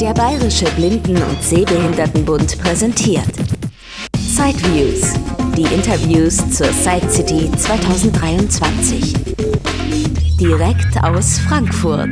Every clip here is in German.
Der Bayerische Blinden- und Sehbehindertenbund präsentiert Sideviews, die Interviews zur Side City 2023. Direkt aus Frankfurt.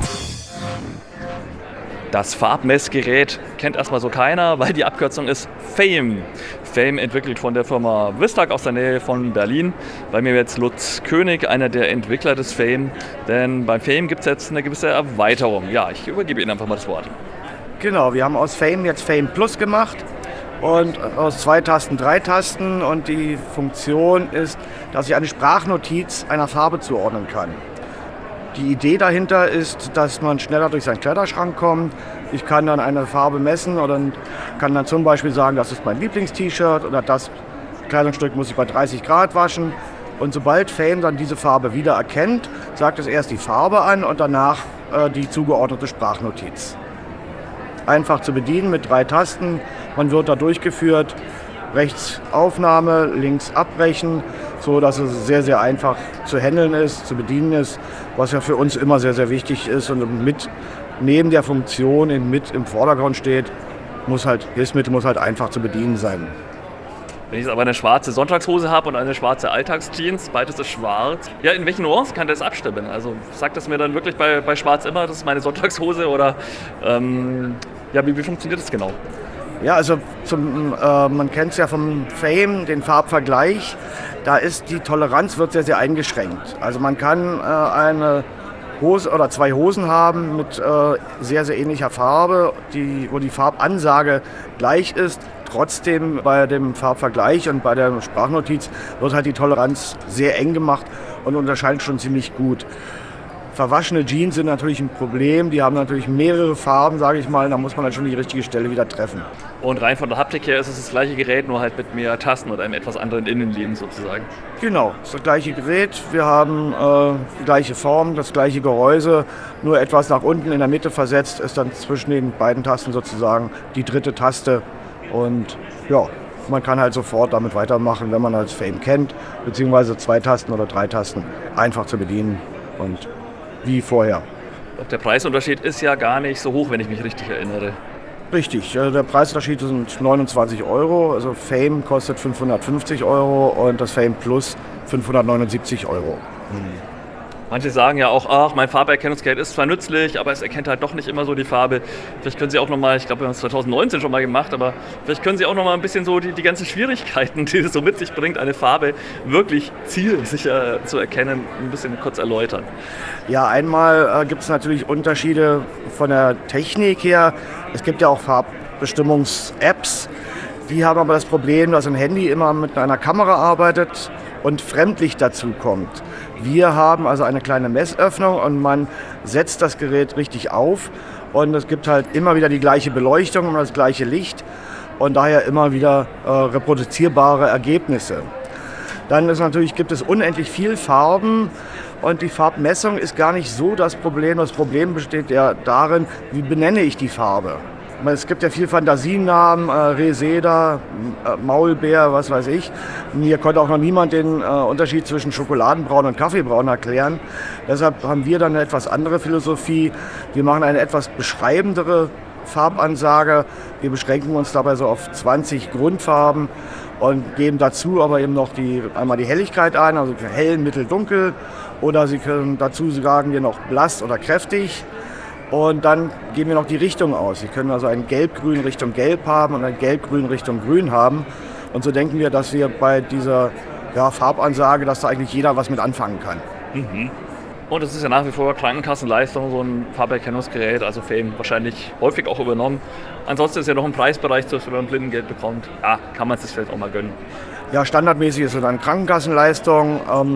Das Farbmessgerät kennt erstmal so keiner, weil die Abkürzung ist FAME. FAME entwickelt von der Firma Vistag aus der Nähe von Berlin. Bei mir jetzt Lutz König, einer der Entwickler des FAME. Denn beim FAME gibt es jetzt eine gewisse Erweiterung. Ja, ich übergebe Ihnen einfach mal das Wort. Genau, wir haben aus FAME jetzt FAME Plus gemacht und aus 2 Tasten 3 Tasten. Und die Funktion ist, dass ich eine Sprachnotiz einer Farbe zuordnen kann. Die Idee dahinter ist, dass man schneller durch seinen Kleiderschrank kommt. Ich kann dann eine Farbe messen oder kann dann zum Beispiel sagen, das ist mein Lieblings-T-Shirt oder das Kleidungsstück muss ich bei 30 Grad waschen. Und sobald FAME dann diese Farbe wieder erkennt, sagt es erst die Farbe an und danach die zugeordnete Sprachnotiz. Einfach zu bedienen mit 3 Tasten. Man wird da durchgeführt. Rechts Aufnahme, links Abbrechen, so dass es sehr, sehr einfach zu handeln ist, zu bedienen ist, was ja für uns immer sehr, sehr wichtig ist und mit neben der Funktion mit im Vordergrund steht, Hilfsmittel muss halt einfach zu bedienen sein. Wenn ich jetzt aber eine schwarze Sonntagshose habe und eine schwarze Alltagsjeans, beides ist schwarz. Ja, in welchen Nuancen kann das abstimmen? Also sagt das mir dann wirklich bei schwarz immer, das ist meine Sonntagshose oder wie funktioniert das genau? Ja, also man kennt es ja vom FAME, den Farbvergleich. Da ist die Toleranz wird sehr, sehr eingeschränkt. Also man kann eine Hose oder 2 Hosen haben mit sehr, sehr ähnlicher Farbe, wo die Farbansage gleich ist. Trotzdem bei dem Farbvergleich und bei der Sprachnotiz wird halt die Toleranz sehr eng gemacht und unterscheidet schon ziemlich gut. Verwaschene Jeans sind natürlich ein Problem, die haben natürlich mehrere Farben, sage ich mal, da muss man dann schon die richtige Stelle wieder treffen. Und rein von der Haptik her ist es das gleiche Gerät, nur halt mit mehr Tasten und einem etwas anderen Innenleben sozusagen. Genau, es ist das gleiche Gerät, wir haben die gleiche Form, das gleiche Gehäuse, nur etwas nach unten in der Mitte versetzt, ist dann zwischen den beiden Tasten sozusagen die 3. Taste und ja, man kann halt sofort damit weitermachen, wenn man das FAME kennt, beziehungsweise 2 Tasten oder 3 Tasten einfach zu bedienen und wie vorher. Der Preisunterschied ist ja gar nicht so hoch, wenn ich mich richtig erinnere. Richtig, der Preisunterschied sind 29 €, also FAME kostet 550 € und das FAME Plus 579 €. Manche sagen ja auch, ach, mein Farberkennungsgerät ist zwar nützlich, aber es erkennt halt doch nicht immer so die Farbe. Vielleicht können Sie auch nochmal, ich glaube, wir haben es 2019 schon mal gemacht, aber vielleicht können Sie auch nochmal ein bisschen so die ganzen Schwierigkeiten, die es so mit sich bringt, eine Farbe wirklich zielsicher zu erkennen, ein bisschen kurz erläutern. Ja, einmal gibt es natürlich Unterschiede von der Technik her. Es gibt ja auch Farbbestimmungs-Apps. Die haben aber das Problem, dass ein Handy immer mit einer Kamera arbeitet und Fremdlicht dazu kommt. Wir haben also eine kleine Messöffnung und man setzt das Gerät richtig auf und es gibt halt immer wieder die gleiche Beleuchtung und das gleiche Licht und daher immer wieder reproduzierbare Ergebnisse. Dann gibt es unendlich viel Farben und die Farbmessung ist gar nicht so das Problem. Das Problem besteht ja darin, wie benenne ich die Farbe. Es gibt ja viel Fantasienamen, Reseda, Maulbeer, was weiß ich. Mir konnte auch noch niemand den Unterschied zwischen Schokoladenbraun und Kaffeebraun erklären. Deshalb haben wir dann eine etwas andere Philosophie. Wir machen eine etwas beschreibendere Farbansage. Wir beschränken uns dabei so auf 20 Grundfarben und geben dazu aber eben noch einmal die Helligkeit ein, also hell, mittel, dunkel. Oder Sie können dazu sagen wir noch blass oder kräftig. Und dann geben wir noch die Richtung aus. Sie können also ein Gelb-Grün Richtung Gelb haben und ein Gelb-Grün Richtung Grün haben. Und so denken wir, dass wir bei dieser Farbansage, dass da eigentlich jeder was mit anfangen kann. Mhm. Und es ist ja nach wie vor Krankenkassenleistung, so ein Farberkennungsgerät, also FAME wahrscheinlich häufig auch übernommen. Ansonsten ist ja noch ein Preisbereich, dass man Blindengeld bekommt. Ja, kann man es sich vielleicht auch mal gönnen. Ja, standardmäßig ist es dann Krankenkassenleistung.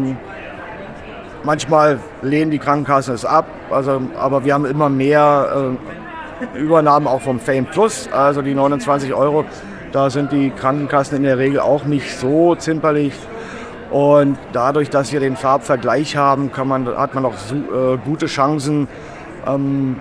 Manchmal lehnen die Krankenkassen es ab, aber wir haben immer mehr Übernahmen auch vom FAME Plus, also die 29 €. Da sind die Krankenkassen in der Regel auch nicht so zimperlich. Und dadurch, dass wir den Farbvergleich haben, hat man auch gute Chancen, den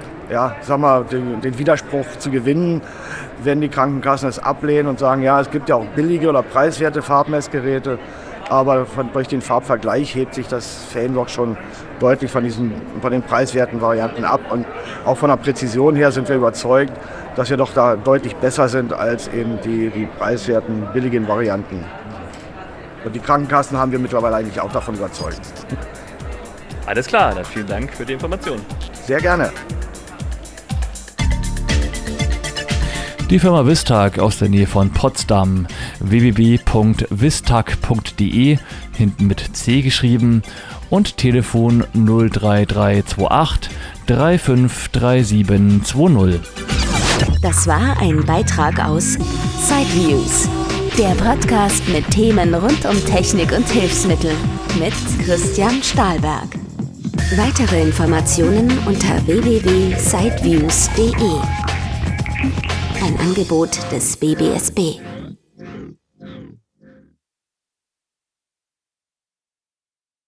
Widerspruch zu gewinnen, wenn die Krankenkassen es ablehnen und sagen, ja, es gibt ja auch billige oder preiswerte Farbmessgeräte. aber durch den Farbvergleich hebt sich das Framework schon deutlich von den preiswerten Varianten ab. Und auch von der Präzision her sind wir überzeugt, dass wir doch da deutlich besser sind als eben die preiswerten, billigen Varianten. Und die Krankenkassen haben wir mittlerweile eigentlich auch davon überzeugt. Alles klar, dann vielen Dank für die Information. Sehr gerne. Die Firma Vistag aus der Nähe von Potsdam. www.vistag.de, hinten mit C geschrieben, und Telefon 03328 353720. Das war ein Beitrag aus Sideviews, der Podcast mit Themen rund um Technik und Hilfsmittel mit Christian Stahlberg. Weitere Informationen unter www.sideviews.de. Ein Angebot des BBSB.